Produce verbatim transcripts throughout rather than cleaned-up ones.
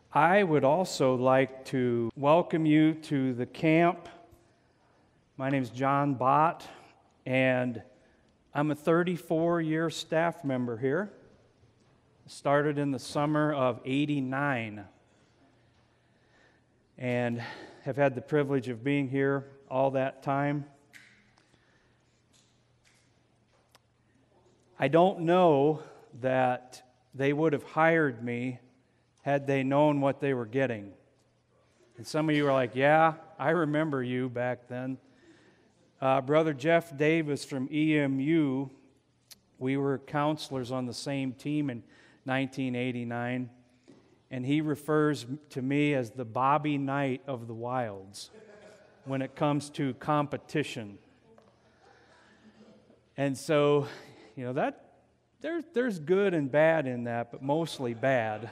I would also like to welcome you to the camp. My name is John Bott, and I'm a thirty-four-year staff member here. Started in the summer of eighty-nine, and have had the privilege of being here all that time. I don't know that they would have hired me had they known what they were getting. And some of you are like, yeah, I remember you back then. Uh, Brother Jeff Davis from E M U, we were counselors on the same team in nineteen eighty-nine, and he refers to me as the Bobby Knight of the Wilds when it comes to competition. And so, you know, that there, there's good and bad in that, but mostly bad.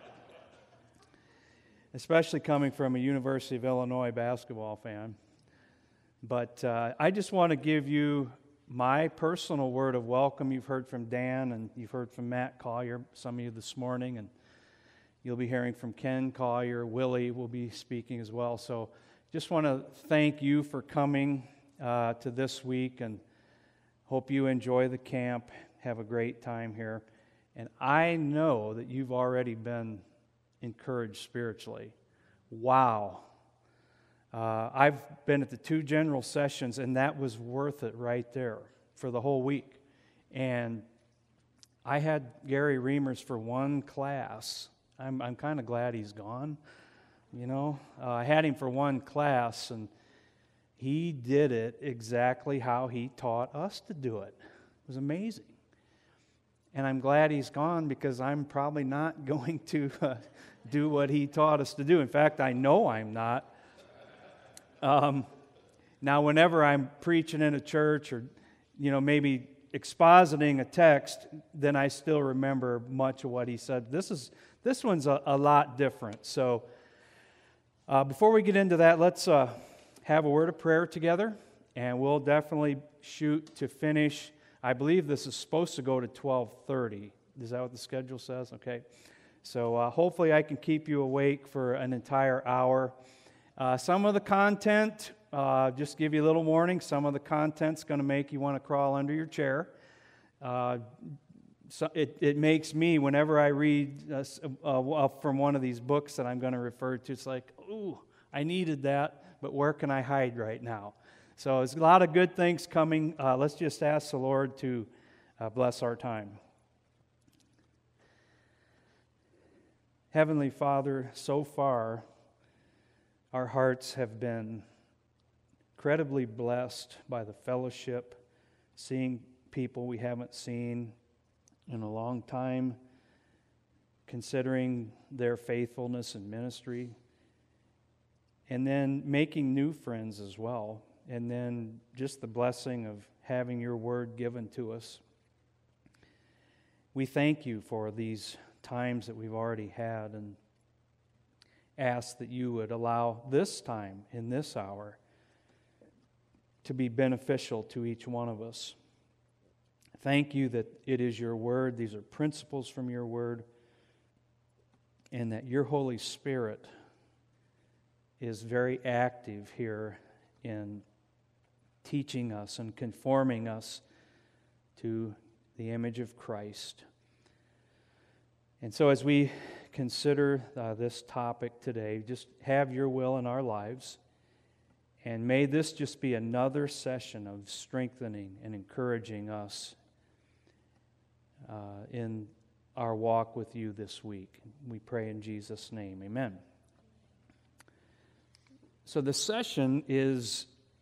Especially coming from a University of Illinois basketball fan. But uh, I just want to give you my personal word of welcome. You've heard from Dan and you've heard from Matt Collier, some of you this morning, and you'll be hearing from Ken Collier. Willie will be speaking as well. So just want to thank you for coming uh, to this week, and hope you enjoy the camp, have a great time here. And I know that you've already been encouraged spiritually. Wow. Uh, I've been at the two general sessions, and that was worth it right there for the whole week. And I had Gary Reimers for one class. I'm, I'm kind of glad he's gone, you know. Uh, I had him for one class, and he did it exactly how he taught us to do it. It was amazing. And I'm glad he's gone, because I'm probably not going to uh, do what he taught us to do. In fact, I know I'm not. Um, now, whenever I'm preaching in a church or, you know, maybe expositing a text, then I still remember much of what he said. This is this one's a, a lot different. So uh, before we get into that, let's uh, have a word of prayer together, and we'll definitely shoot to finish. I believe this is supposed to go to twelve thirty. Is that what the schedule says? Okay. So uh, hopefully I can keep you awake for an entire hour. Uh, some of the content, uh, just give you a little warning, some of the content's going to make you want to crawl under your chair. Uh, so it, it makes me, whenever I read uh, uh, from one of these books that I'm going to refer to, it's like, ooh, I needed that, but where can I hide right now? So there's a lot of good things coming. Uh, let's just ask the Lord to uh, bless our time. Heavenly Father, so far, our hearts have been incredibly blessed by the fellowship, seeing people we haven't seen in a long time, considering their faithfulness in ministry, and then making new friends as well, and then just the blessing of having your word given to us. We thank you for these times that we've already had, and ask that you would allow this time in this hour to be beneficial to each one of us. Thank you that it is your word, these are principles from your word, and that your Holy Spirit is very active here in teaching us and conforming us to the image of Christ. And so as we consider uh, this topic today, just have your will in our lives, and may this just be another session of strengthening and encouraging us uh, in our walk with you this week. We pray in Jesus' name, amen. So the session is,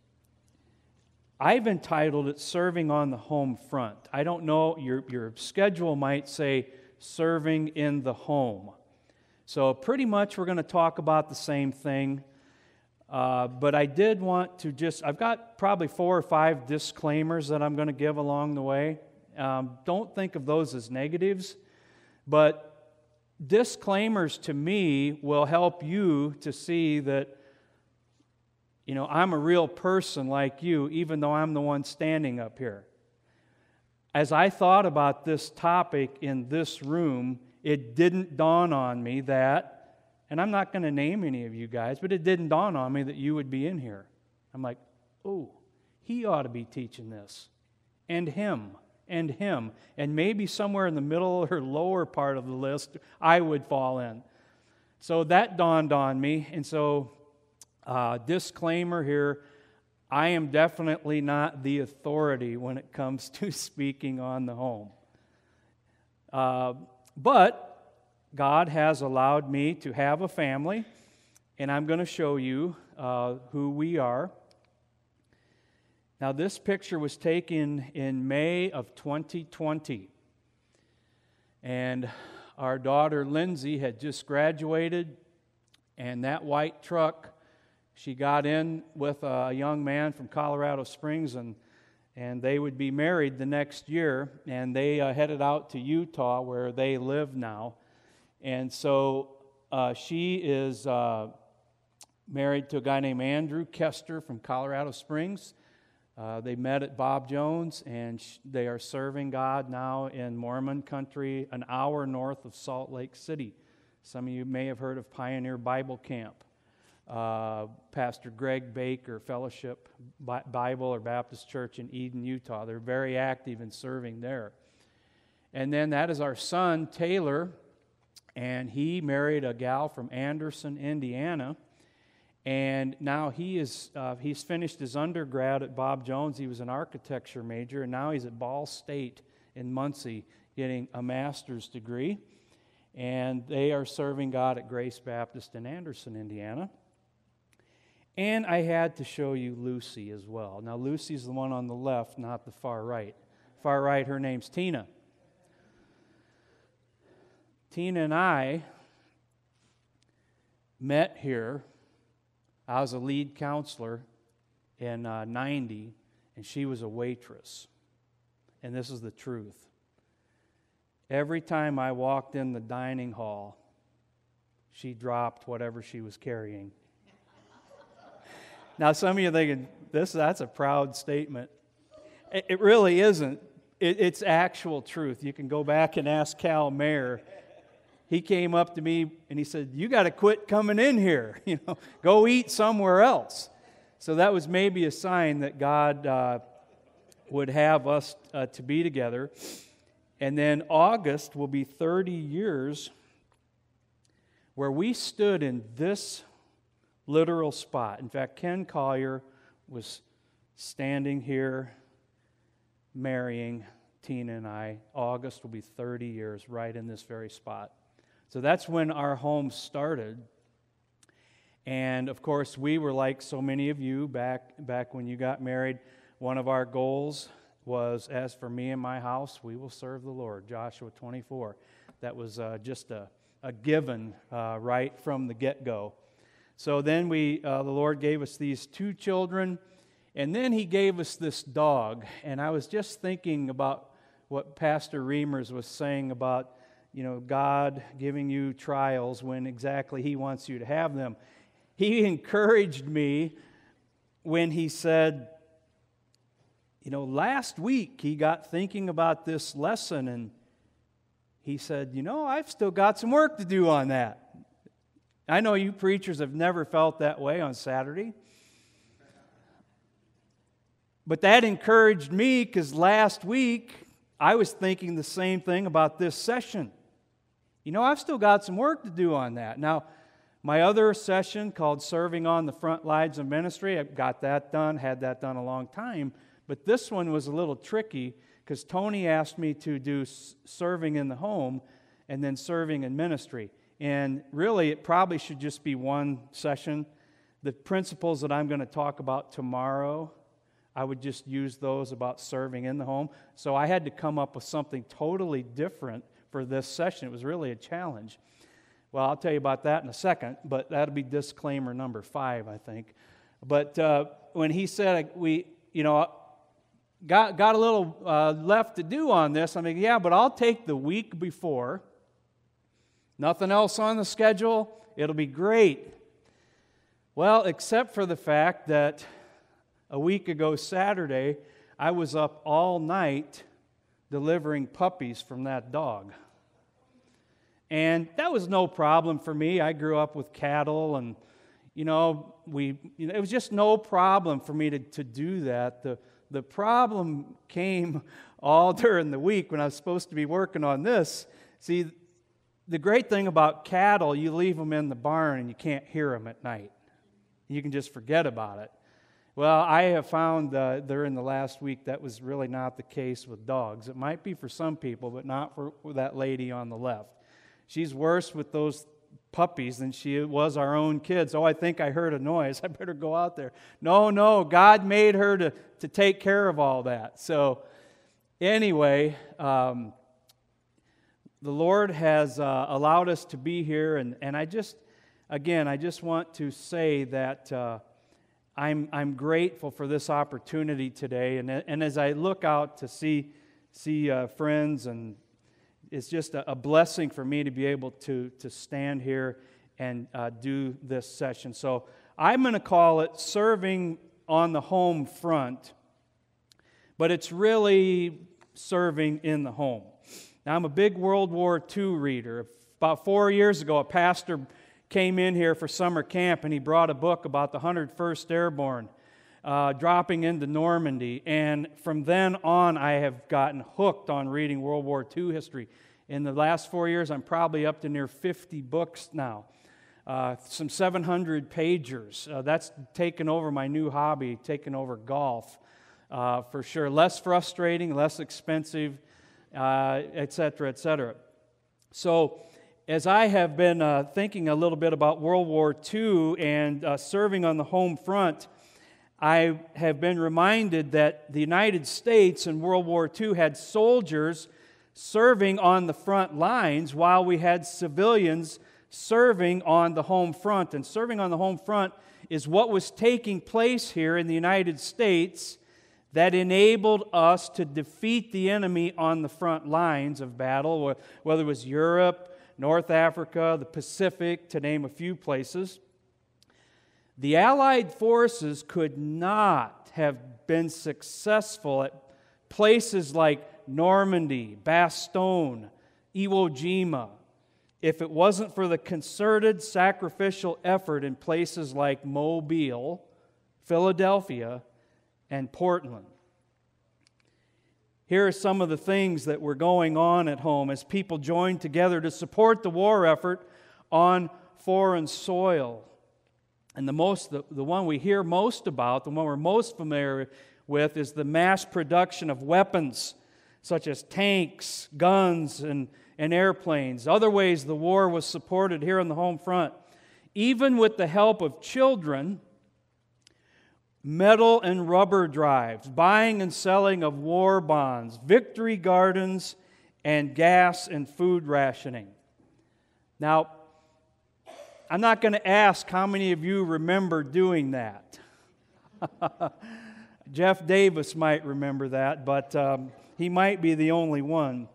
I've entitled it Serving on the Home Front. I don't know, your, your schedule might say Serving in the Home. So pretty much we're going to talk about the same thing. Uh, but I did want to just, I've got probably four or five disclaimers that I'm going to give along the way. Um, don't think of those as negatives, but disclaimers to me will help you to see that, you know, I'm a real person like you, even though I'm the one standing up here. As I thought about this topic in this room, it didn't dawn on me that And I'm not going to name any of you guys, but it didn't dawn on me that you would be in here. I'm like, oh, he ought to be teaching this. And him, and him. And maybe somewhere in the middle or lower part of the list, I would fall in. So that dawned on me. And so, uh, disclaimer here, I am definitely not the authority when it comes to speaking on the home. Uh, but God has allowed me to have a family, and I'm going to show you uh, who we are. Now, this picture was taken in May of twenty twenty, and our daughter Lindsay had just graduated, and that white truck, she got in with a young man from Colorado Springs, and, and they would be married the next year, and they uh, headed out to Utah where they live now. And so uh, she is uh, married to a guy named Andrew Kester from Colorado Springs. Uh, they met at Bob Jones, and sh- they are serving God now in Mormon country, an hour north of Salt Lake City. Some of you may have heard of Pioneer Bible Camp. Uh, Pastor Greg Baker, Fellowship Bible or Baptist Church in Eden, Utah. They're very active in serving there. And then that is our son, Taylor, and he married a gal from Anderson, Indiana. And now he is, uh, he's finished his undergrad at Bob Jones. He was an architecture major, and now he's at Ball State in Muncie getting a master's degree. And they are serving God at Grace Baptist in Anderson, Indiana. And I had to show you Lucy as well. Now, Lucy's the one on the left, not the far right. Far right, her name's Tina. Tina and I met here. I was a lead counselor in uh, ninety, and she was a waitress. And this is the truth. Every time I walked in the dining hall, she dropped whatever she was carrying. Now, some of you are thinking, this, that's a proud statement. It, it really isn't. It, it's actual truth. You can go back and ask Cal Mayer. He came up to me and he said, you got to quit coming in here. You know, go eat somewhere else. So that was maybe a sign that God uh, would have us uh, to be together. And then August will be thirty years where we stood in this literal spot. In fact, Ken Collier was standing here marrying Tina and I. August will be thirty years right in this very spot. So that's when our home started. And of course, we were like so many of you back, back when you got married. One of our goals was, as for me and my house, we will serve the Lord, Joshua twenty-four. That was uh, just a, a given uh, right from the get-go. So then we, uh, the Lord gave us these two children, and then He gave us this dog. And I was just thinking about what Pastor Reimers was saying about, you know, God giving you trials when exactly He wants you to have them. He encouraged me when he said, you know, last week he got thinking about this lesson, and he said, you know, I've still got some work to do on that. I know you preachers have never felt that way on Saturday. But that encouraged me because last week I was thinking the same thing about this session. You know, I've still got some work to do on that. Now, my other session called Serving on the Front Lines of Ministry, I got that done, had that done a long time. But this one was a little tricky because Tony asked me to do serving in the home and then serving in ministry. And really, it probably should just be one session. The principles that I'm going to talk about tomorrow, I would just use those about serving in the home. So I had to come up with something totally different for this session. It was really a challenge. Well, I'll tell you about that in a second, but that'll be disclaimer number five, I think. But uh, when he said we, you know, got, got a little uh, left to do on this, I mean, yeah, but I'll take the week before. Nothing else on the schedule. It'll be great. Well, except for the fact that a week ago Saturday, I was up all night delivering puppies from that dog. And that was no problem for me. I grew up with cattle, and, you know, we, you know, it was just no problem for me to, to do that. The, the problem came all during the week when I was supposed to be working on this. See, the great thing about cattle, you leave them in the barn and you can't hear them at night. You can just forget about it. Well, I have found uh, during the last week that was really not the case with dogs. It might be for some people, but not for, for that lady on the left. She's worse with those puppies than she was our own kids. Oh, I think I heard a noise. I better go out there. No, no, God made her to, to take care of all that. So anyway, um, the Lord has uh, allowed us to be here, and, and I just, again, I just want to say that uh, I'm I'm grateful for this opportunity today, and and as I look out to see see uh, friends, and it's just a, a blessing for me to be able to to stand here and uh, do this session. So I'm going to call it Serving on the Home Front, but it's really serving in the home. Now, I'm a big World War Two reader. About four years ago, a pastor came in here for summer camp, and he brought a book about the one hundred first Airborne uh, dropping into Normandy. And from then on, I have gotten hooked on reading World War Two history. In the last four years, I'm probably up to near fifty books now. Uh, some seven hundred pagers. Uh, that's taken over my new hobby, taken over golf, uh, for sure. Less frustrating, less expensive, uh, et cetera, et cetera. So, as I have been uh, thinking a little bit about World War Two and uh, serving on the home front, I have been reminded that the United States in World War Two had soldiers serving on the front lines while we had civilians serving on the home front. And serving on the home front is what was taking place here in the United States that enabled us to defeat the enemy on the front lines of battle, whether it was Europe, North Africa, the Pacific, to name a few places. The Allied forces could not have been successful at places like Normandy, Bastogne, Iwo Jima, if it wasn't for the concerted sacrificial effort in places like Mobile, Philadelphia, and Portland. Here are some of the things that were going on at home as people joined together to support the war effort on foreign soil. And the most, the, the one we hear most about, the one we're most familiar with, is the mass production of weapons such as tanks, guns, and, and airplanes. Other ways the war was supported here on the home front. Even with the help of children, metal and rubber drives, buying and selling of war bonds, victory gardens, and gas and food rationing. Now, I'm not going to ask how many of you remember doing that. Jeff Davis might remember that, but um, he might be the only one.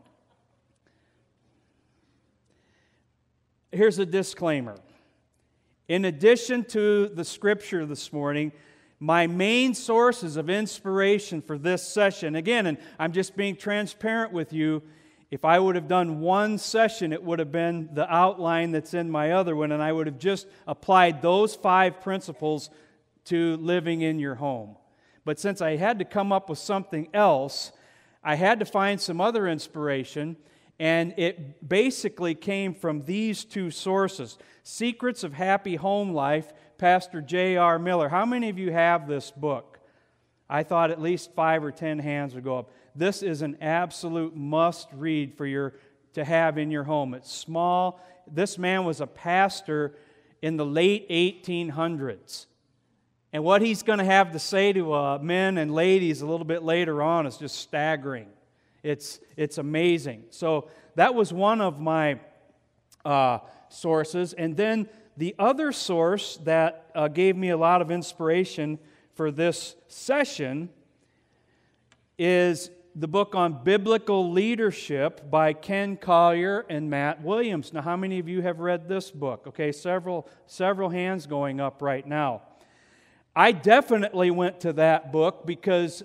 Here's a disclaimer. In addition to the scripture this morning, my main sources of inspiration for this session, again, and I'm just being transparent with you, if I would have done one session, it would have been the outline that's in my other one, and I would have just applied those five principles to living in your home. But since I had to come up with something else, I had to find some other inspiration, and it basically came from these two sources. Secrets of Happy Home Life, Pastor J R Miller. How many of you have this book? I thought at least five or ten hands would go up. This is an absolute must-read for your to have in your home. It's small. This man was a pastor in the late eighteen hundreds. And what he's going to have to say to uh, men and ladies a little bit later on is just staggering. It's, it's amazing. So that was one of my uh, sources. And then the other source that uh, gave me a lot of inspiration for this session is the book on biblical leadership by Ken Collier and Matt Williams. Now, how many of you have read this book? Okay, several several hands going up right now. I definitely went to that book because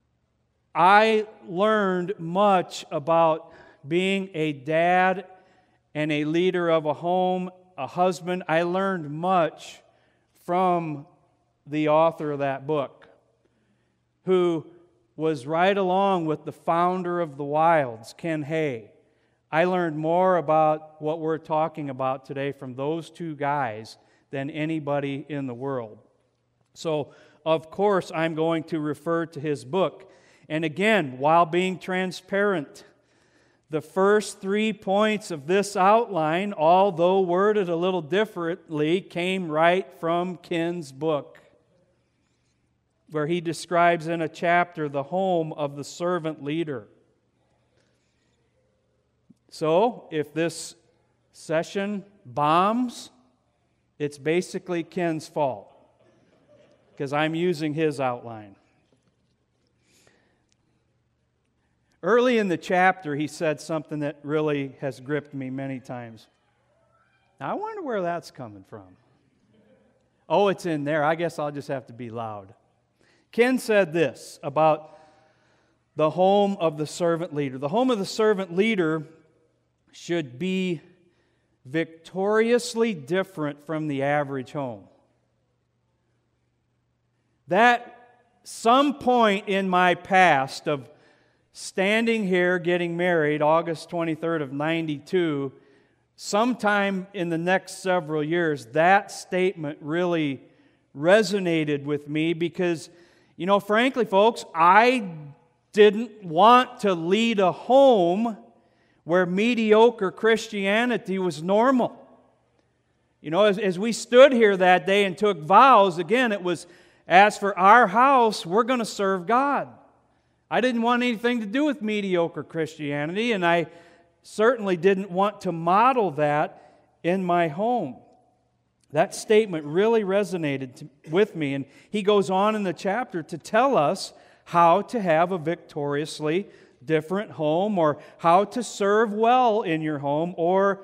I learned much about being a dad and a leader of a home, a husband. I learned much from the author of that book, who was right along with the founder of the Wilds, Ken Hay. I learned more about what we're talking about today from those two guys than anybody in the world. So, of course, I'm going to refer to his book. And again, while being transparent, the first three points of this outline, although worded a little differently, came right from Ken's book, where he describes in a chapter the home of the servant leader. So, if this session bombs, it's basically Ken's fault, because I'm using his outline. Early in the chapter, he said something that really has gripped me many times. Now, I wonder where that's coming from. Oh, it's in there. I guess I'll just have to be loud. Ken said this about the home of the servant leader. The home of the servant leader should be victoriously different from the average home. That some point in my past of standing here getting married, August twenty-third of ninety-two, sometime in the next several years, that statement really resonated with me because, you know, frankly, folks, I didn't want to lead a home where mediocre Christianity was normal. You know, as, as we stood here that day and took vows, again, it was, as for our house, we're going to serve God. I didn't want anything to do with mediocre Christianity, and I certainly didn't want to model that in my home. That statement really resonated to, with me, and he goes on in the chapter to tell us how to have a victoriously different home, or how to serve well in your home, or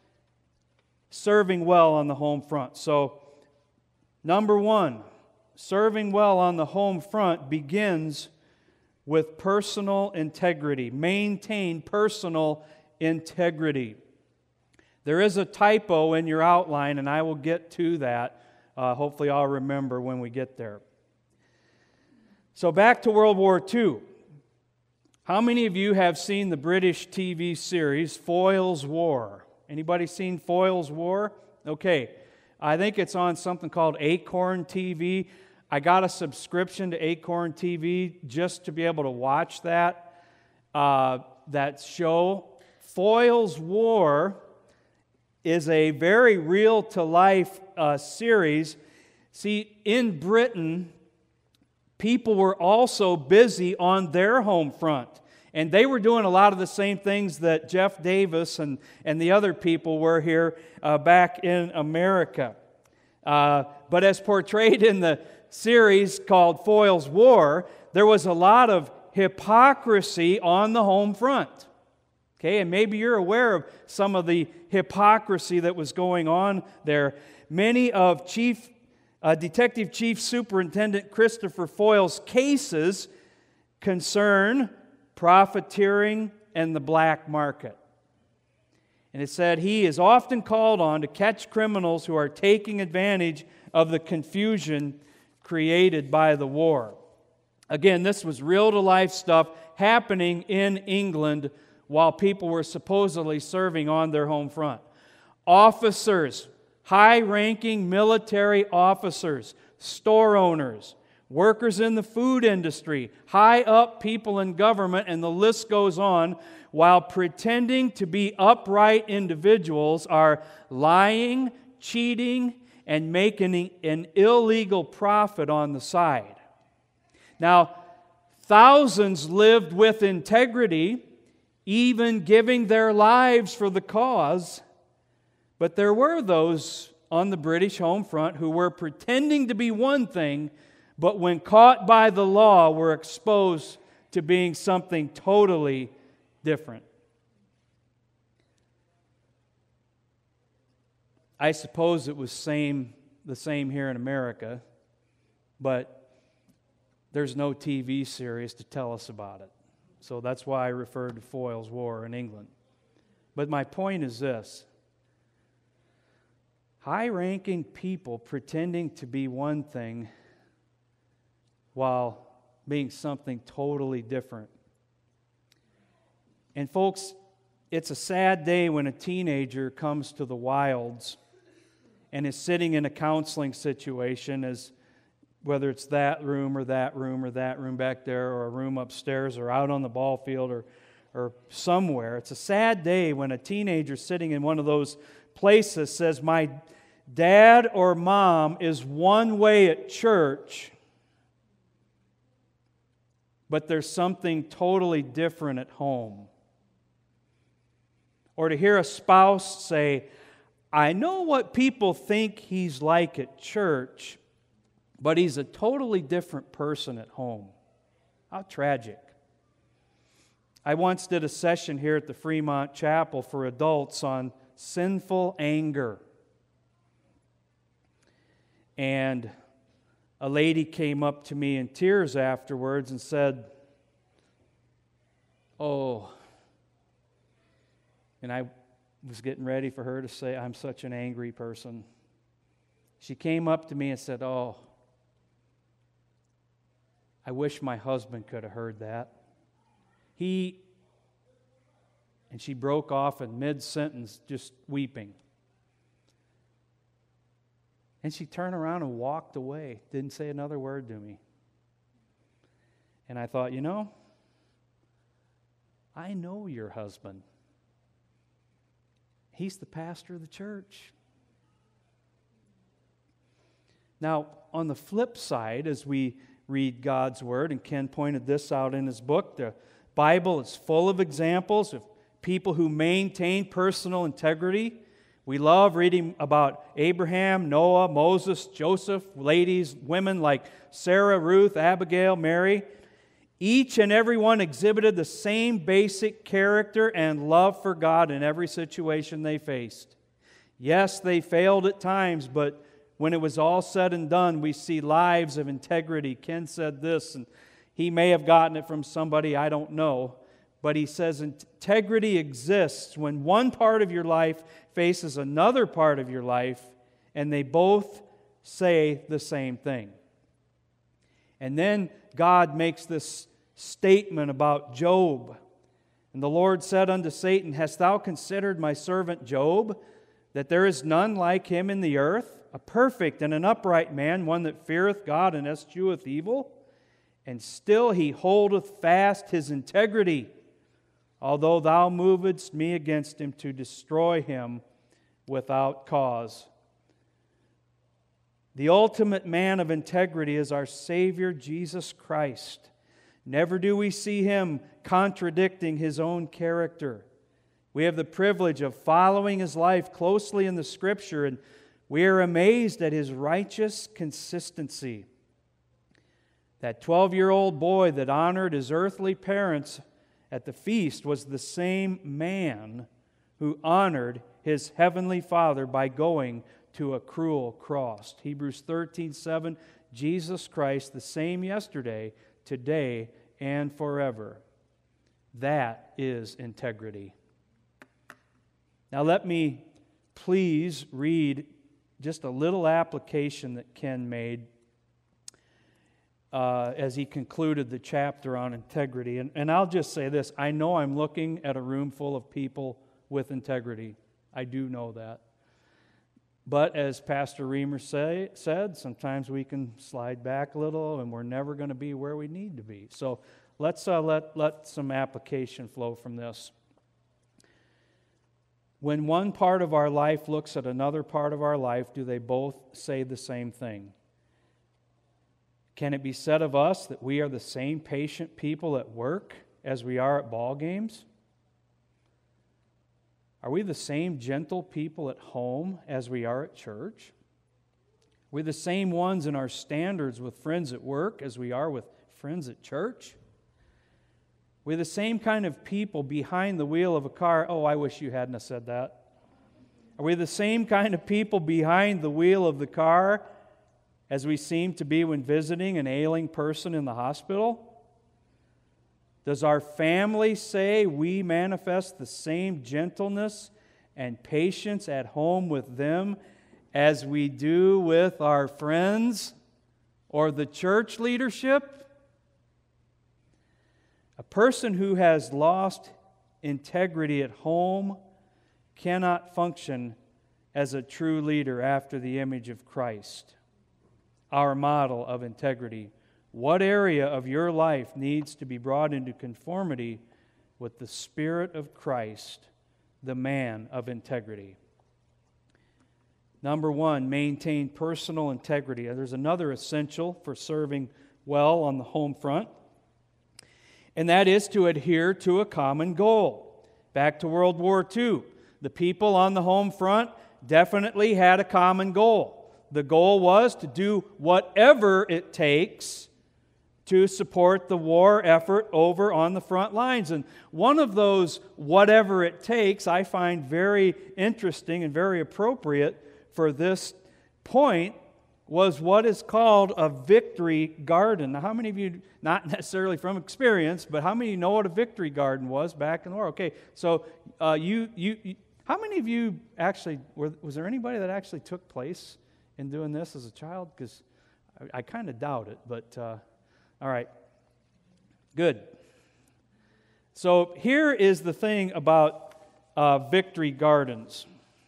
serving well on the home front. So, number one, serving well on the home front begins with personal integrity. Maintain personal integrity. There is a typo in your outline, and I will get to that. Uh, hopefully I'll remember when we get there. So back to World War Two. How many of you have seen the British T V series Foyle's War? Anybody seen Foyle's War? Okay. I think it's on something called Acorn T V. I got a subscription to Acorn T V just to be able to watch that, uh, that show. Foyle's War is a very real-to-life uh, series. See, in Britain, people were also busy on their home front. And they were doing a lot of the same things that Jeff Davis and, and the other people were here uh, back in America. Uh, but as portrayed in the series called Foyle's War, there was a lot of hypocrisy on the home front. Okay, and maybe you're aware of some of the hypocrisy that was going on there. Many of Chief uh, Detective Chief Superintendent Christopher Foyle's cases concern profiteering and the black market. And it said he is often called on to catch criminals who are taking advantage of the confusion created by the war. Again, this was real-to-life stuff happening in England while people were supposedly serving on their home front. Officers, high-ranking military officers, store owners, workers in the food industry, high-up people in government, and the list goes on, while pretending to be upright individuals, are lying, cheating, and making an illegal profit on the side. Now, thousands lived with integrity, even giving their lives for the cause, but there were those on the British home front who were pretending to be one thing, but when caught by the law were exposed to being something totally different. I suppose it was same the same here in America, but there's no T V series to tell us about it. So that's why I referred to Foyle's War in England. But my point is this. High-ranking people pretending to be one thing while being something totally different. And folks, it's a sad day when a teenager comes to the wilds and is sitting in a counseling situation, as whether it's that room or that room or that room back there or a room upstairs or out on the ball field or, or somewhere. It's a sad day when a teenager sitting in one of those places says, my dad or mom is one way at church, but there's something totally different at home. Or to hear a spouse say, I know what people think he's like at church, but he's a totally different person at home. How tragic. I once did a session here at the Fremont Chapel for adults on sinful anger. And a lady came up to me in tears afterwards and said, oh, and I was getting ready for her to say, I'm such an angry person. She came up to me and said, oh, I wish my husband could have heard that. He, and she broke off in mid-sentence just weeping. And she turned around and walked away, didn't say another word to me. And I thought, you know, I know your husband. He's the pastor of the church. Now, on the flip side, as we read God's Word, and Ken pointed this out in his book, the Bible is full of examples of people who maintain personal integrity. We love reading about Abraham, Noah, Moses, Joseph, ladies, women like Sarah, Ruth, Abigail, Mary. Each and every one exhibited the same basic character and love for God in every situation they faced. Yes, they failed at times, but when it was all said and done, we see lives of integrity. Ken said this, and he may have gotten it from somebody, I don't know. But he says integrity exists when one part of your life faces another part of your life, and they both say the same thing. And then God makes this statement about Job. And the Lord said unto Satan, Hast thou considered my servant Job, that there is none like him in the earth, a perfect and an upright man, one that feareth God and escheweth evil? And still he holdeth fast his integrity, although thou movedst me against him to destroy him without cause. The ultimate man of integrity is our Savior, Jesus Christ. Never do we see Him contradicting His own character. We have the privilege of following His life closely in the Scripture, and we are amazed at His righteous consistency. That twelve-year-old boy that honored his earthly parents at the feast was the same man who honored his heavenly Father by going to a cruel cross. Hebrews thirteen seven, Jesus Christ, the same yesterday, today, and forever. That is integrity. Now let me please read just a little application that Ken made uh, as he concluded the chapter on integrity. And, and I'll just say this, I know I'm looking at a room full of people with integrity. I do know that. But as Pastor Reamer say, said, sometimes we can slide back a little and we're never going to be where we need to be. So let's uh, let, let some application flow from this. When one part of our life looks at another part of our life, do they both say the same thing? Can it be said of us that we are the same patient people at work as we are at ball games? Are we the same gentle people at home as we are at church? Are we the same ones in our standards with friends at work as we are with friends at church? Are we the same kind of people behind the wheel of a car? Oh, I wish you hadn't have said that. Are we the same kind of people behind the wheel of the car as we seem to be when visiting an ailing person in the hospital? Does our family say we manifest the same gentleness and patience at home with them as we do with our friends or the church leadership? A person who has lost integrity at home cannot function as a true leader after the image of Christ, our model of integrity. What area of your life needs to be brought into conformity with the Spirit of Christ, the man of integrity? Number one, maintain personal integrity. There's another essential for serving well on the home front, and that is to adhere to a common goal. Back to World War Two, the people on the home front definitely had a common goal. The goal was to do whatever it takes to support the war effort over on the front lines. And one of those whatever it takes I find very interesting and very appropriate for this point was what is called a victory garden. Now, how many of you, not necessarily from experience, but how many of you know what a victory garden was back in the war? Okay, so uh, you, you, you, how many of you actually, were, was there anybody that actually took place in doing this as a child? Because I, I kind of doubt it, but uh, all right, good. So here is the thing about uh, victory gardens.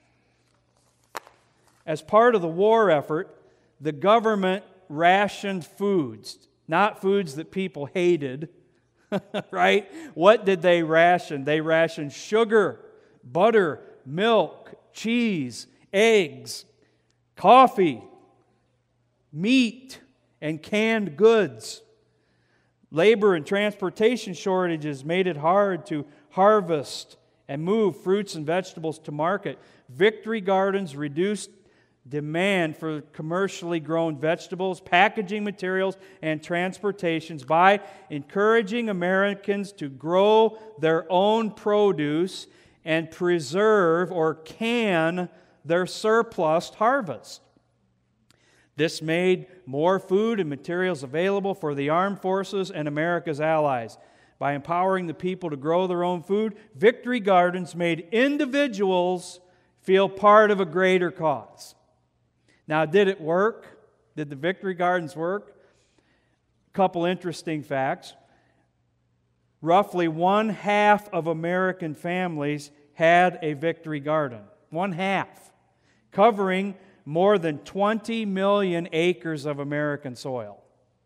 As part of the war effort, the government rationed foods, not foods that people hated, right? What did they ration? They rationed sugar, butter, milk, cheese, eggs, coffee, meat, and canned goods. Labor and transportation shortages made it hard to harvest and move fruits and vegetables to market. Victory gardens reduced demand for commercially grown vegetables, packaging materials, and transportations by encouraging Americans to grow their own produce and preserve or can their surplus harvest. This made more food and materials available for the armed forces and America's allies. By empowering the people to grow their own food, victory gardens made individuals feel part of a greater cause. Now, did it work? Did the victory gardens work? A couple interesting facts. Roughly one half of American families had a victory garden. One half. Covering more than twenty million acres of American soil.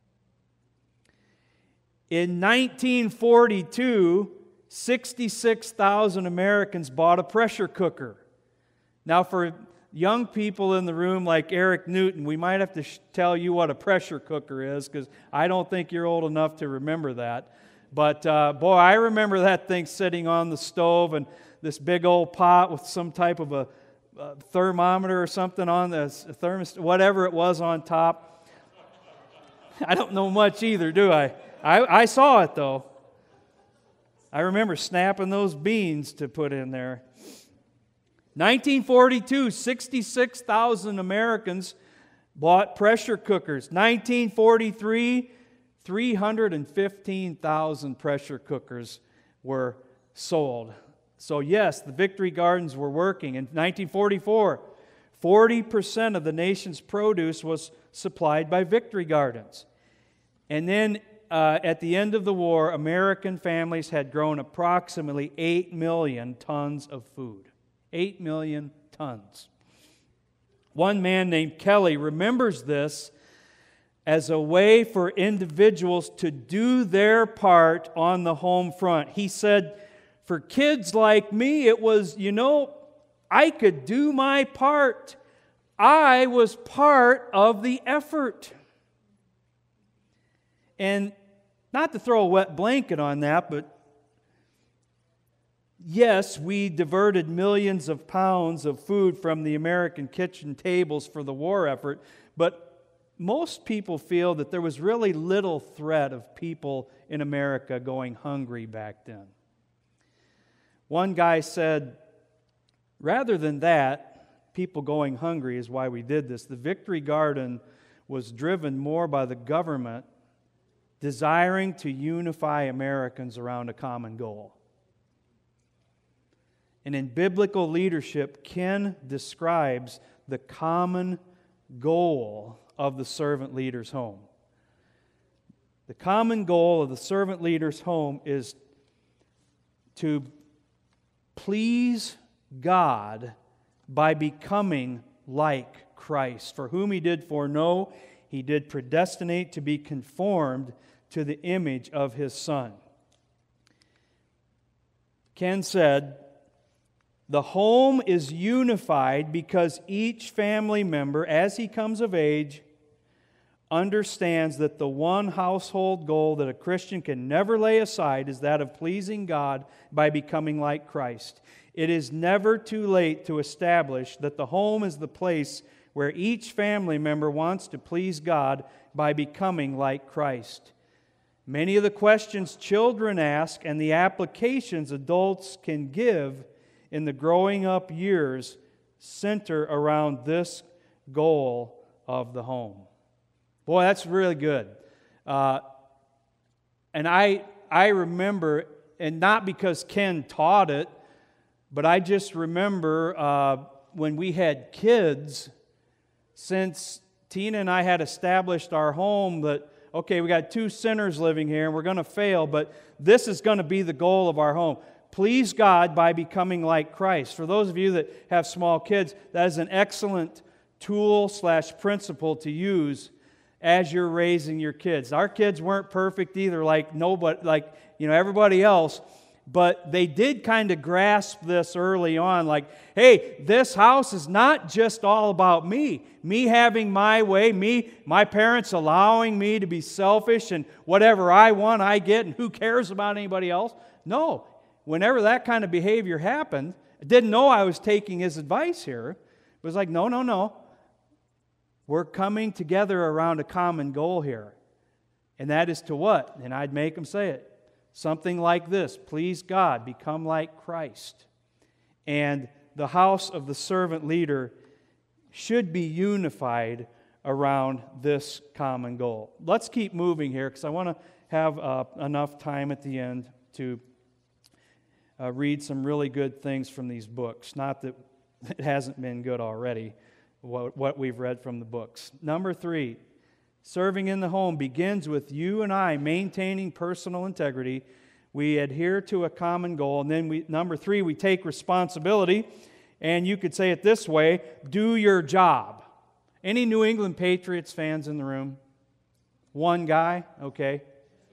In nineteen forty-two, sixty-six thousand Americans bought a pressure cooker. Now, for young people in the room like Eric Newton, we might have to sh- tell you what a pressure cooker is, because I don't think you're old enough to remember that. But uh, boy, I remember that thing sitting on the stove and this big old pot with some type of a A thermometer or something on the thermostat, whatever it was on top. I don't know much either, do I? I, I saw it, though. I remember snapping those beans to put in there. nineteen forty-two, sixty-six thousand Americans bought pressure cookers. nineteen forty-three, three hundred fifteen thousand pressure cookers were sold. So yes, the victory gardens were working. In nineteen forty-four, forty percent of the nation's produce was supplied by victory gardens. And then uh, at the end of the war, American families had grown approximately eight million tons of food. eight million tons. One man named Kelly remembers this as a way for individuals to do their part on the home front. He said, for kids like me, it was, you know, I could do my part. I was part of the effort. And not to throw a wet blanket on that, but yes, we diverted millions of pounds of food from the American kitchen tables for the war effort, but most people feel that there was really little threat of people in America going hungry back then. One guy said, rather than that, people going hungry is why we did this. The victory garden was driven more by the government desiring to unify Americans around a common goal. And in biblical leadership, Ken describes the common goal of the servant leader's home. The common goal of the servant leader's home is to please God by becoming like Christ, for whom He did foreknow, He did predestinate to be conformed to the image of His Son. Ken said, the home is unified because each family member, as he comes of age, understands that the one household goal that a Christian can never lay aside is that of pleasing God by becoming like Christ. It is never too late to establish that the home is the place where each family member wants to please God by becoming like Christ. Many of the questions children ask and the applications adults can give in the growing up years center around this goal of the home. Boy, that's really good. Uh, and I I remember, and not because Ken taught it, but I just remember uh, when we had kids, since Tina and I had established our home that, okay, we got two sinners living here and we're going to fail, but this is going to be the goal of our home. Please God by becoming like Christ. For those of you that have small kids, that is an excellent tool slash principle to use as you're raising your kids. Our kids weren't perfect either, like nobody, like you know everybody else, but they did kind of grasp this early on. Like, hey, this house is not just all about me, me having my way, me, my parents allowing me to be selfish and whatever I want, I get, and who cares about anybody else? No. Whenever that kind of behavior happened, I didn't know I was taking his advice here. It was like, no, no, no. We're coming together around a common goal here. And that is to what? And I'd make him say it. Something like this. Please God, become like Christ. And the house of the servant leader should be unified around this common goal. Let's keep moving here because I want to have uh, enough time at the end to Uh, read some really good things from these books. Not that it hasn't been good already, what, what we've read from the books. Number three, serving in the home begins with you and I maintaining personal integrity. We adhere to a common goal. And then we, number three, we take responsibility. And you could say it this way, do your job. Any New England Patriots fans in the room? One guy? Okay.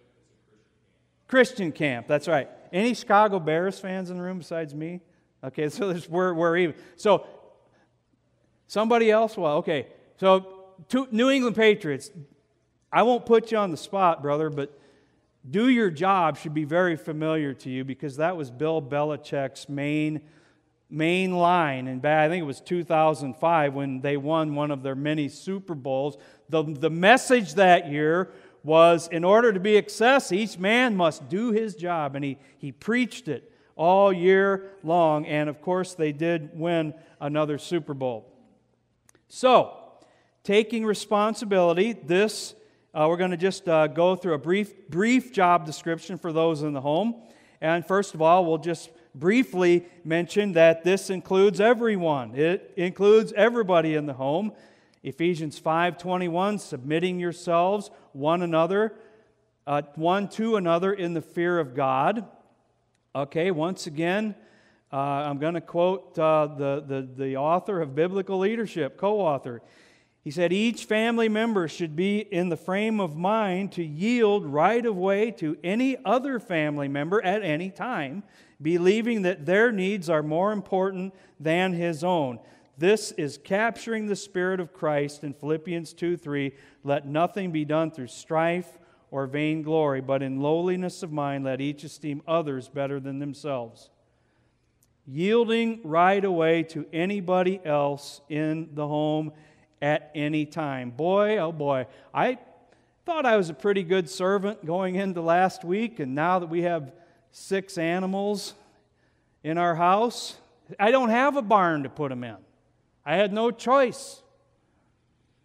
Christian camp, that's right. Any Chicago Bears fans in the room besides me? Okay, so there's, we're, we're even. So, somebody else? Well, okay. So, two, New England Patriots, I won't put you on the spot, brother, but do your job should be very familiar to you because that was Bill Belichick's main, main line. And I think it was two thousand five when they won one of their many Super Bowls. The, the message that year was, in order to be success, each man must do his job. And he, he preached it all year long. And of course, they did win another Super Bowl. So, taking responsibility, this, uh, we're going to just uh, go through a brief, brief job description for those in the home. And first of all, we'll just briefly mention that this includes everyone. It includes everybody in the home. Ephesians five twenty-one, submitting yourselves one another, uh, one to another in the fear of God. Okay, once again, uh, I'm going to quote uh, the, the, the author of Biblical Leadership, co-author. He said, each family member should be in the frame of mind to yield right of way to any other family member at any time, believing that their needs are more important than his own. This is capturing the Spirit of Christ in Philippians two three. Let nothing be done through strife or vainglory, but in lowliness of mind let each esteem others better than themselves. Yielding right away to anybody else in the home at any time. Boy, oh boy, I thought I was a pretty good servant going into last week, and now that we have six animals in our house, I don't have a barn to put them in. I had no choice.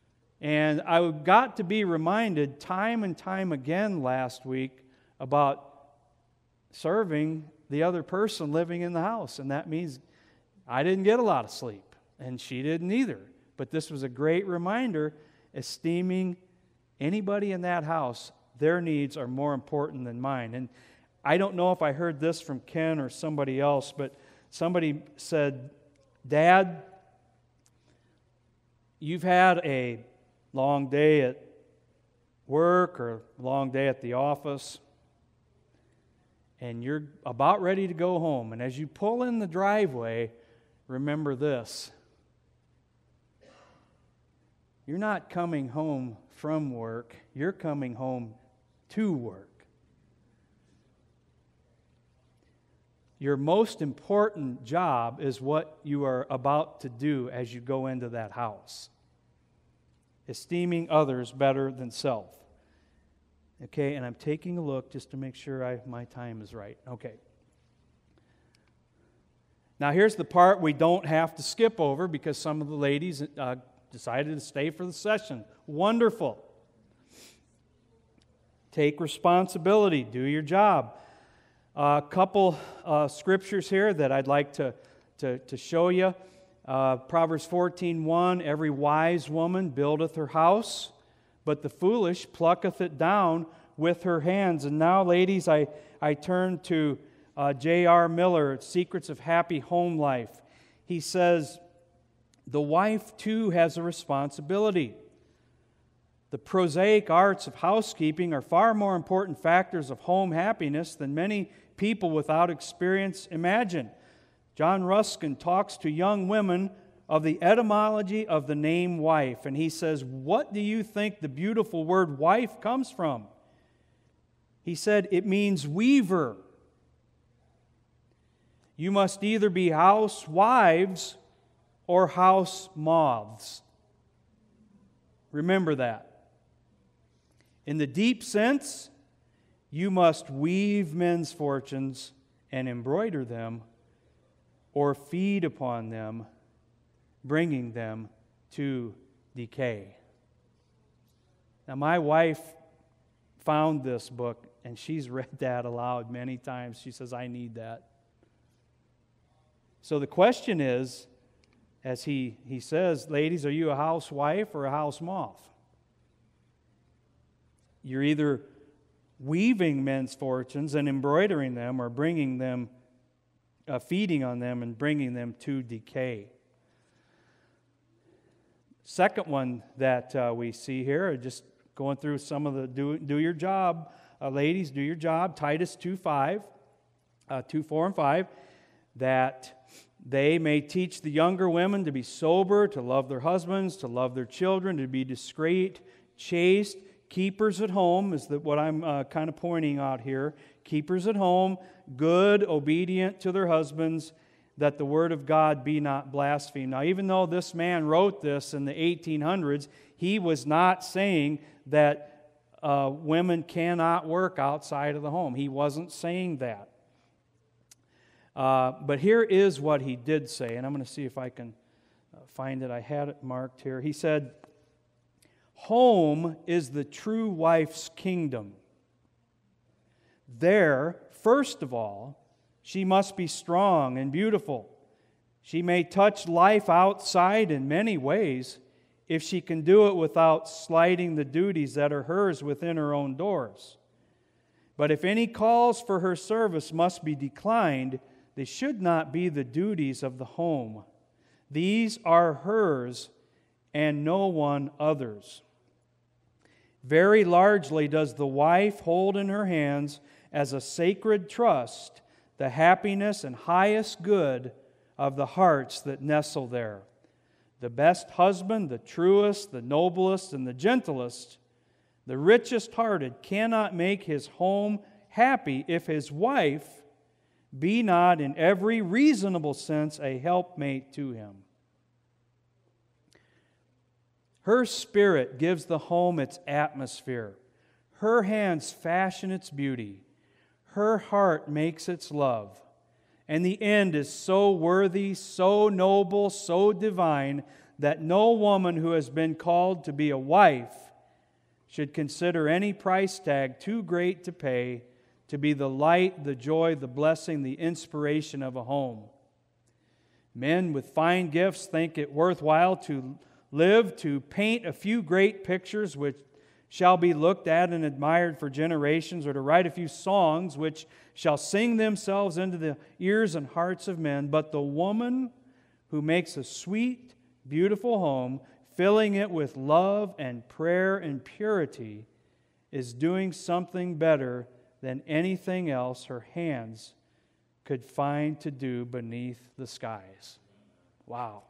And I got to be reminded time and time again last week about serving the other person living in the house. And that means I didn't get a lot of sleep, and she didn't either. But this was a great reminder, esteeming anybody in that house, their needs are more important than mine. And I don't know if I heard this from Ken or somebody else, but somebody said, Dad, you've had a long day at work or a long day at the office, and you're about ready to go home. And as you pull in the driveway, remember this. You're not coming home from work. You're coming home to work. Your most important job is what you are about to do as you go into that house. Esteeming others better than self. Okay, and I'm taking a look just to make sure I, my time is right. Okay. Now here's the part we don't have to skip over because some of the ladies uh, decided to stay for the session. Wonderful. Take responsibility. Do your job. A uh, couple uh, scriptures here that I'd like to, to, to show you. Uh, Proverbs fourteen one, every wise woman buildeth her house, but the foolish plucketh it down with her hands. And now, ladies, I, I turn to uh, J R Miller, Secrets of Happy Home Life. He says, the wife, too, has a responsibility. The prosaic arts of housekeeping are far more important factors of home happiness than many people without experience imagine. John Ruskin talks to young women of the etymology of the name wife, and he says, what do you think the beautiful word wife comes from? He said, it means weaver. You must either be housewives or house moths. Remember that. In the deep sense, you must weave men's fortunes and embroider them or feed upon them, bringing them to decay. Now, my wife found this book, and she's read that aloud many times. She says, I need that. So the question is, as he, he says, ladies, are you a housewife or a house moth? You're either weaving men's fortunes and embroidering them or bringing them, uh, feeding on them and bringing them to decay. Second one that uh, we see here, just going through some of the do, do your job, uh, ladies, do your job, Titus two five, uh, two, four, and five, that they may teach the younger women to be sober, to love their husbands, to love their children, to be discreet, chaste, keepers at home is the, what I'm uh, kind of pointing out here. Keepers at home, good, obedient to their husbands, that the word of God be not blasphemed. Now, even though this man wrote this in the eighteen hundreds, he was not saying that uh, women cannot work outside of the home. He wasn't saying that. Uh, but here is what he did say, and I'm going to see if I can find it. I had it marked here. He said, home is the true wife's kingdom. There, first of all, she must be strong and beautiful. She may touch life outside in many ways if she can do it without slighting the duties that are hers within her own doors. But if any calls for her service must be declined, they should not be the duties of the home. These are hers and no one other's. Very largely does the wife hold in her hands as a sacred trust the happiness and highest good of the hearts that nestle there. The best husband, the truest, the noblest, and the gentlest, the richest hearted, cannot make his home happy if his wife be not in every reasonable sense a helpmate to him. Her spirit gives the home its atmosphere. Her hands fashion its beauty. Her heart makes its love. And the end is so worthy, so noble, so divine, that no woman who has been called to be a wife should consider any price tag too great to pay to be the light, the joy, the blessing, the inspiration of a home. Men with fine gifts think it worthwhile to live to paint a few great pictures which shall be looked at and admired for generations, or to write a few songs which shall sing themselves into the ears and hearts of men. But the woman who makes a sweet, beautiful home, filling it with love and prayer and purity, is doing something better than anything else her hands could find to do beneath the skies. Wow.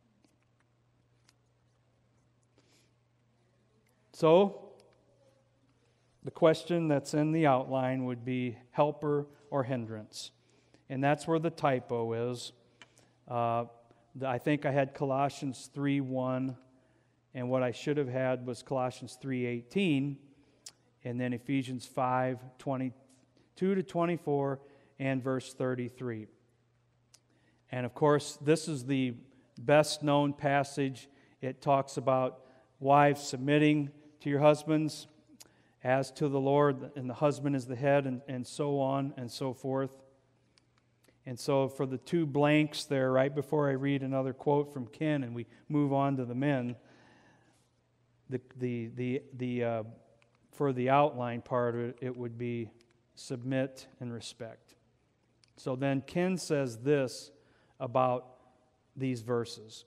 So, the question that's in the outline would be helper or hindrance. And that's where the typo is. Uh, I think I had Colossians three one, and what I should have had was Colossians three eighteen, and then Ephesians five twenty-two to twenty-four, and verse thirty-three. And of course, this is the best known passage. It talks about wives submitting to your husbands as to the Lord, and the husband is the head, and, and so on and so forth. And so for the two blanks there, right before I read another quote from Ken and we move on to the men, the the the the uh, for the outline part of it, it would be submit and respect. So then Ken says this about these verses.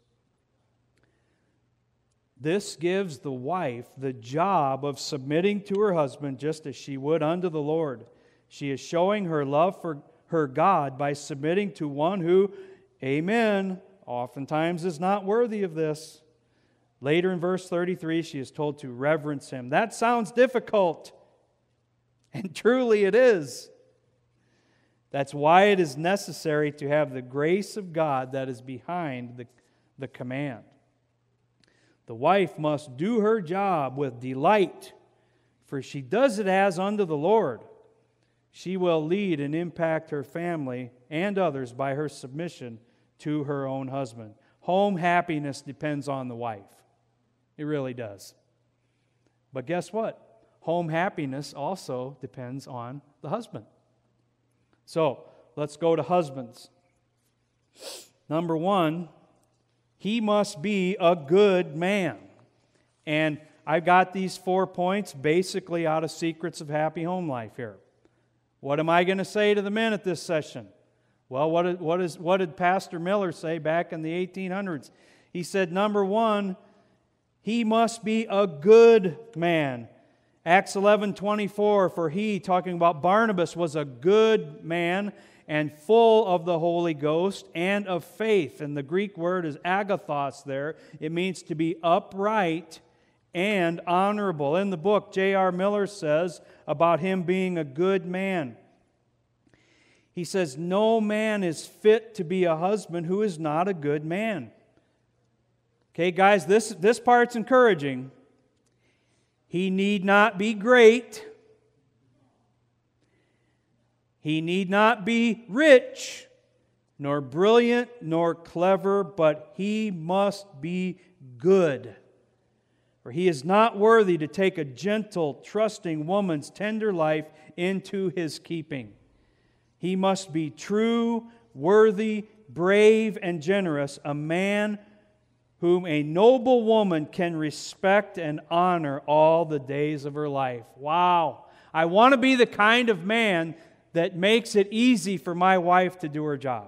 This gives the wife the job of submitting to her husband just as she would unto the Lord. She is showing her love for her God by submitting to one who, amen, oftentimes is not worthy of this. Later in verse thirty-three, she is told to reverence him. That sounds difficult, and truly it is. That's why it is necessary to have the grace of God that is behind the, the command. The wife must do her job with delight, for she does it as unto the Lord. She will lead and impact her family and others by her submission to her own husband. Home happiness depends on the wife. It really does. But guess what? Home happiness also depends on the husband. So, let's go to husbands. Number one, he must be a good man. And I've got these four points basically out of Secrets of Happy Home Life here. What am I going to say to the men at this session? Well, what did, what, is, what did Pastor Miller say back in the eighteen hundreds? He said, number one, he must be a good man. Acts eleven twenty-four, for he, talking about Barnabas, was a good man and full of the Holy Ghost and of faith. And the Greek word is agathos there. It means to be upright and honorable. In the book, J R Miller says about him being a good man. He says, no man is fit to be a husband who is not a good man. Okay, guys, this, this part's encouraging. He need not be great. He need not be rich, nor brilliant, nor clever, but he must be good. For he is not worthy to take a gentle, trusting woman's tender life into his keeping. He must be true, worthy, brave, and generous, a man whom a noble woman can respect and honor all the days of her life. Wow! I want to be the kind of man that makes it easy for my wife to do her job.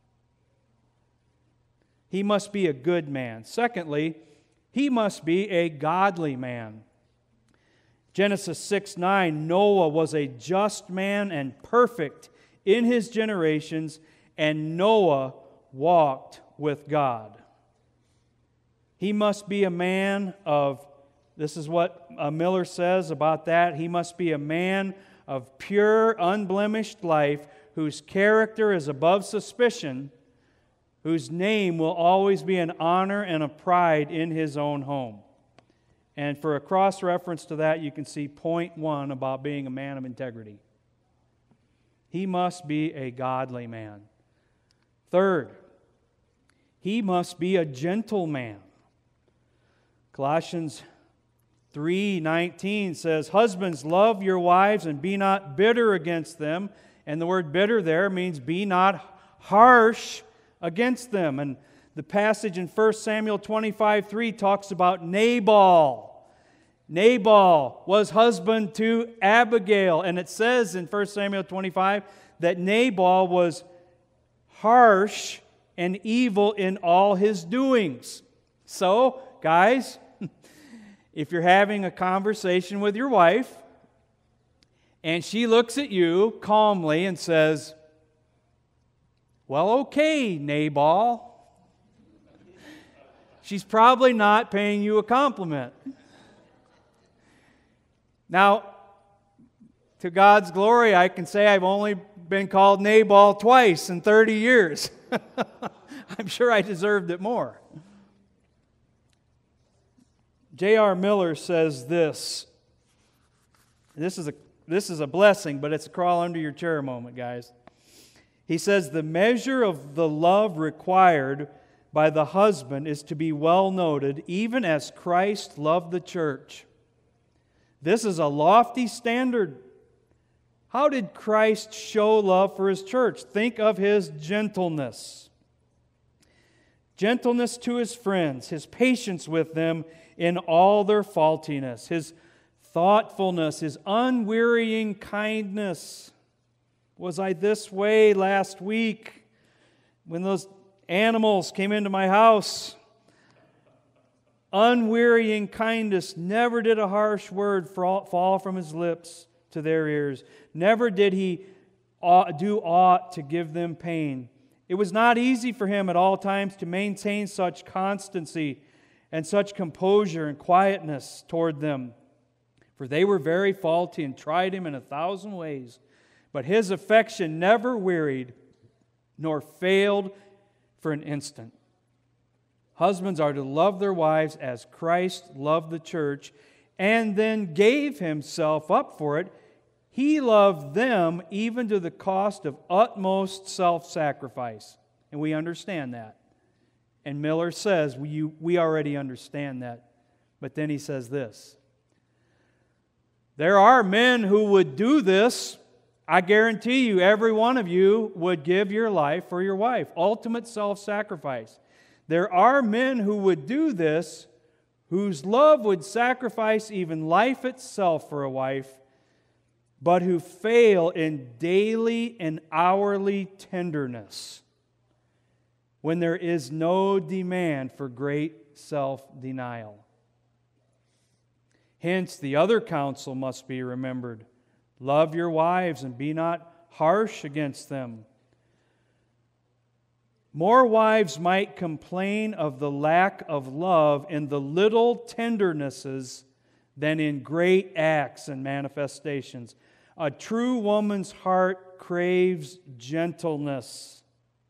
He must be a good man. Secondly, he must be a godly man. Genesis six nine, Noah was a just man and perfect in his generations, and Noah walked with God. He must be a man of, this is what uh, Miller says about that, he must be a man of pure, unblemished life, whose character is above suspicion, whose name will always be an honor and a pride in his own home. And for a cross-reference to that, you can see point one about being a man of integrity. He must be a godly man. Third, he must be a gentle man. Colossians three nineteen says, "Husbands, love your wives and be not bitter against them." And the word bitter there means be not harsh against them. And the passage in First Samuel twenty-five three talks about Nabal. Nabal was husband to Abigail. And it says in First Samuel twenty-five that Nabal was harsh and evil in all his doings. So, guys, if you're having a conversation with your wife and she looks at you calmly and says, "Well, okay, Nabal," she's probably not paying you a compliment. Now, to God's glory, I can say I've only been called Nabal twice in thirty years. I'm sure I deserved it more. J R Miller says this. This is a this is a blessing, but it's a crawl under your chair moment, guys. He says, "The measure of the love required by the husband is to be well noted, even as Christ loved the church. This is a lofty standard. How did Christ show love for His church? Think of His gentleness. Gentleness to His friends, His patience with them in all their faultiness, His thoughtfulness, His unwearying kindness. Was I this way last week when those animals came into my house? Unwearying kindness. Never did a harsh word fall from His lips to their ears. Never did He do aught to give them pain. It was not easy for Him at all times to maintain such constancy and such composure and quietness toward them, for they were very faulty and tried Him in a thousand ways. But His affection never wearied nor failed for an instant. Husbands are to love their wives as Christ loved the church and then gave Himself up for it. He loved them even to the cost of utmost self-sacrifice. And we understand that. And Miller says, we, we already understand that. But then he says this. There are men who would do this. I guarantee you, every one of you would give your life for your wife. Ultimate self-sacrifice. There are men who would do this, whose love would sacrifice even life itself for a wife, but who fail in daily and hourly tenderness when there is no demand for great self-denial. Hence, the other counsel must be remembered. Love your wives and be not harsh against them. More wives might complain of the lack of love in the little tendernesses than in great acts and manifestations. A true woman's heart craves gentleness.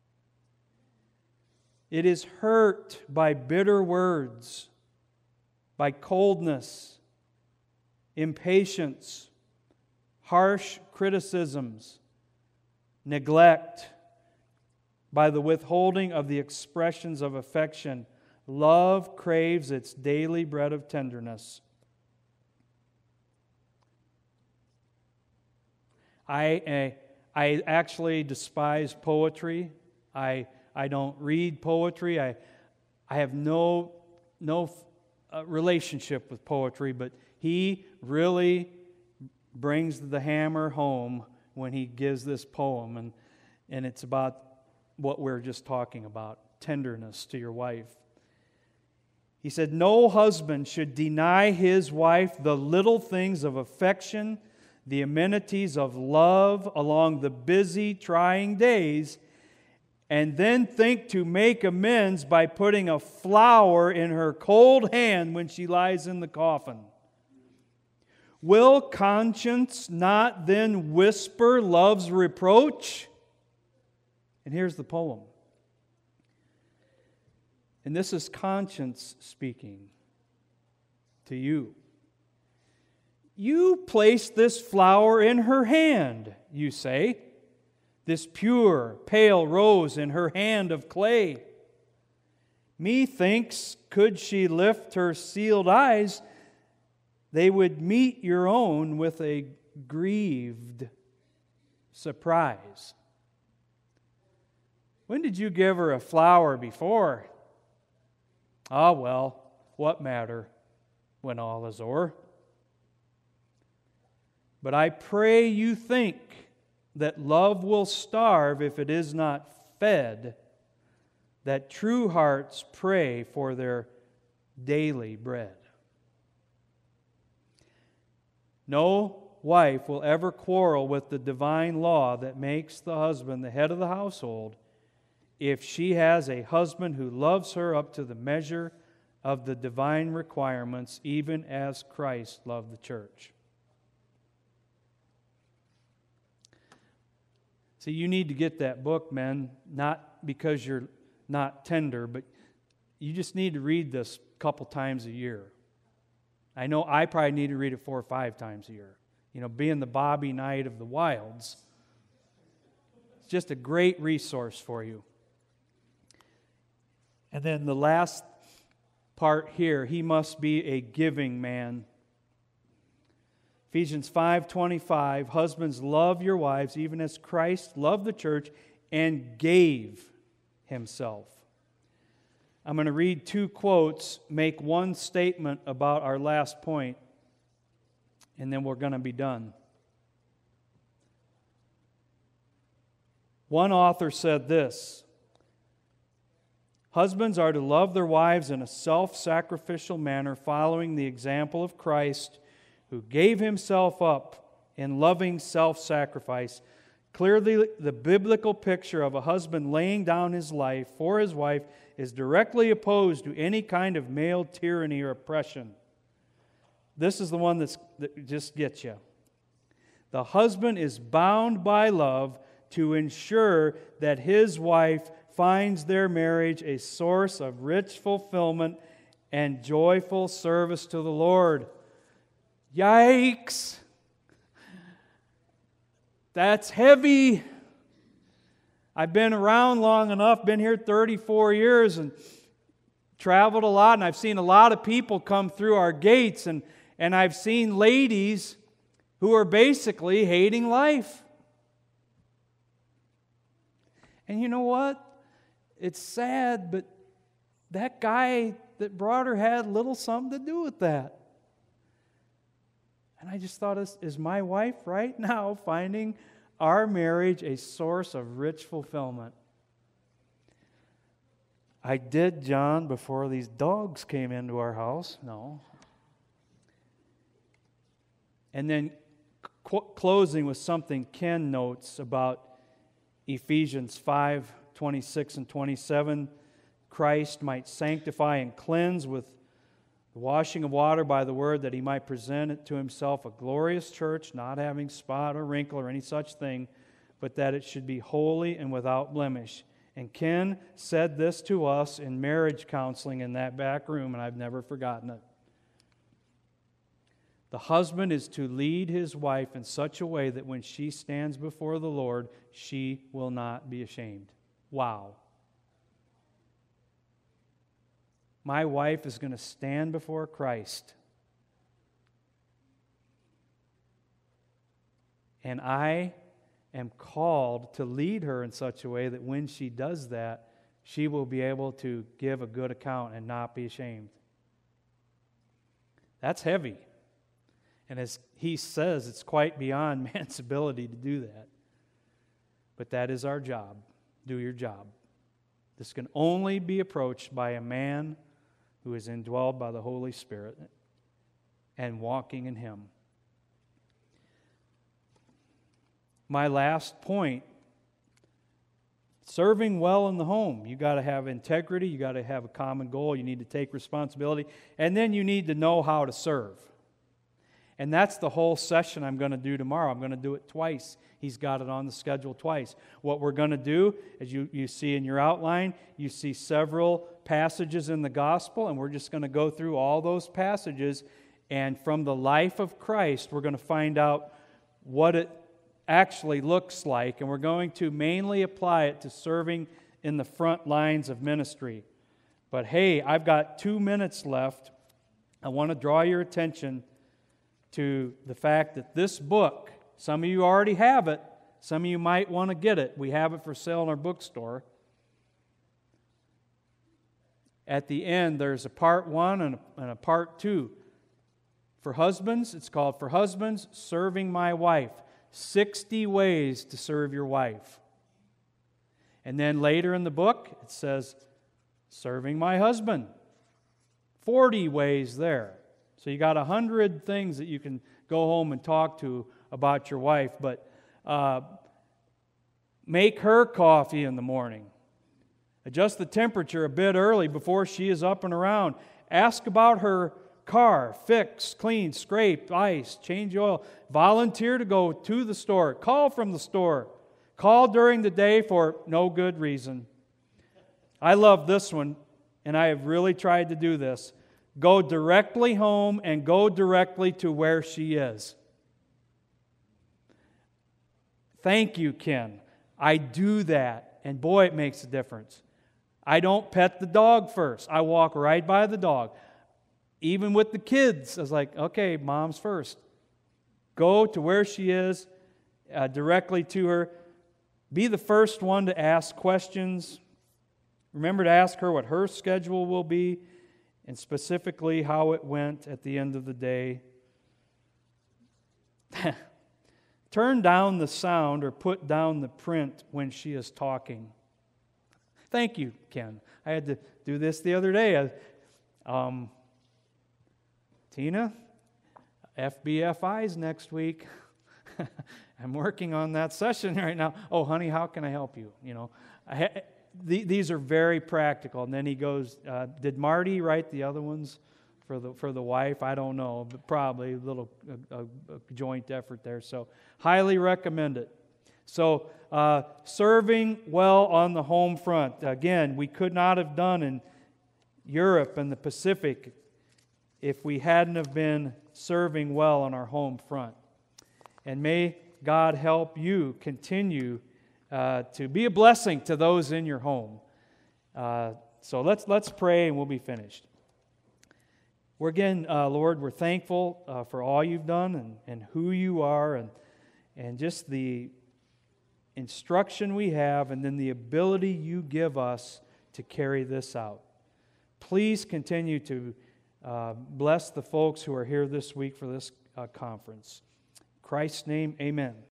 It is hurt by bitter words, by coldness, impatience, harsh criticisms, neglect, by the withholding of the expressions of affection. Love craves its daily bread of tenderness. I, I actually despise poetry. I, I don't read poetry. I, I have no, no uh, relationship with poetry, but he really brings the hammer home when he gives this poem, and, and it's about what we're just talking about, tenderness to your wife. He said, no husband should deny his wife the little things of affection, the amenities of love along the busy, trying days, and then think to make amends by putting a flower in her cold hand when she lies in the coffin. Will conscience not then whisper love's reproach? And here's the poem. And this is conscience speaking to you. You placed this flower in her hand, you say, this pure, pale rose in her hand of clay. Methinks, could she lift her sealed eyes, they would meet your own with a grieved surprise. When did you give her a flower before? Ah, well, what matter when all is o'er? But I pray you think that love will starve if it is not fed, that true hearts pray for their daily bread. No wife will ever quarrel with the divine law that makes the husband the head of the household if she has a husband who loves her up to the measure of the divine requirements, even as Christ loved the church. See, you need to get that book, men, not because you're not tender, but you just need to read this a couple times a year. I know I probably need to read it four or five times a year. You know, being the Bobby Knight of the wilds, it's just a great resource for you. And then the last part here, he must be a giving man. Ephesians five twenty-five, husbands, love your wives, even as Christ loved the church and gave himself. I'm going to read two quotes, make one statement about our last point, and then we're going to be done. One author said this: husbands are to love their wives in a self-sacrificial manner, following the example of Christ, who gave himself up in loving self-sacrifice. Clearly, the biblical picture of a husband laying down his life for his wife is directly opposed to any kind of male tyranny or oppression. This is the one that's, that just gets you. The husband is bound by love to ensure that his wife finds their marriage a source of rich fulfillment and joyful service to the Lord. Yikes! That's heavy. I've been around long enough, been here thirty-four years and traveled a lot, and I've seen a lot of people come through our gates, and, and I've seen ladies who are basically hating life. And you know what? It's sad, but that guy that brought her had little something to do with that. And I just thought, is, is my wife right now finding our marriage a source of rich fulfillment? I did, John, before these dogs came into our house. No. And then qu- closing with something Ken notes about Ephesians five twenty-six and twenty-seven. Christ might sanctify and cleanse with the washing of water by the word, that he might present it to himself a glorious church, not having spot or wrinkle or any such thing, but that it should be holy and without blemish. And Ken said this to us in marriage counseling in that back room, and I've never forgotten it. The husband is to lead his wife in such a way that when she stands before the Lord, she will not be ashamed. Wow. My wife is going to stand before Christ, and I am called to lead her in such a way that when she does that, she will be able to give a good account and not be ashamed. That's heavy. And as he says, it's quite beyond man's ability to do that. But that is our job. Do your job. This can only be approached by a man who is indwelled by the Holy Spirit and walking in him. My last point, serving well in the home. You got to have integrity, you got to have a common goal, you need to take responsibility, and then you need to know how to serve. And that's the whole session I'm going to do tomorrow. I'm going to do it twice. He's got it on the schedule twice. What we're going to do, as you, you see in your outline, you see several passages in the gospel, and we're just going to go through all those passages, and from the life of Christ, we're going to find out what it actually looks like, and we're going to mainly apply it to serving in the front lines of ministry. But hey, I've got two minutes left. I want to draw your attention to the fact that this book, some of you already have it, some of you might want to get it. We have it for sale in our bookstore. At the end, there's a part one and a, and a part two. For husbands, it's called For Husbands, Serving My Wife. sixty ways to serve your wife. And then later in the book, it says, Serving My Husband. forty ways there. So you got one hundred things that you can go home and talk to about your wife. But uh, make her coffee in the morning. Adjust the temperature a bit early before she is up and around. Ask about her car. Fix, clean, scrape, ice, change oil. Volunteer to go to the store. Call from the store. Call during the day for no good reason. I love this one, and I have really tried to do this. Go directly home and go directly to where she is. Thank you, Ken. I do that, and boy, it makes a difference. I don't pet the dog first. I walk right by the dog. Even with the kids, I was like, okay, mom's first. Go to where she is, uh, directly to her. Be the first one to ask questions. Remember to ask her what her schedule will be and specifically how it went at the end of the day. Turn down the sound or put down the print when she is talking. Thank you, Ken. I had to do this the other day. Um, Tina, F B F Is next week. I'm working on that session right now. Oh, honey, how can I help you? You know, I ha- th- these are very practical. And then he goes, uh, did Marty write the other ones for the for the wife? I don't know, but probably a little a, a, a joint effort there. So highly recommend it. So uh, serving well on the home front. Again, we could not have done in Europe and the Pacific if we hadn't have been serving well on our home front. And may God help you continue uh, to be a blessing to those in your home. Uh, so let's let's pray and we'll be finished. We're again, uh, Lord, we're thankful uh, for all you've done and, and who you are and and just the instruction we have and then the ability you give us to carry this out. Please continue to uh, bless the folks who are here this week for this uh, conference. In Christ's name, amen.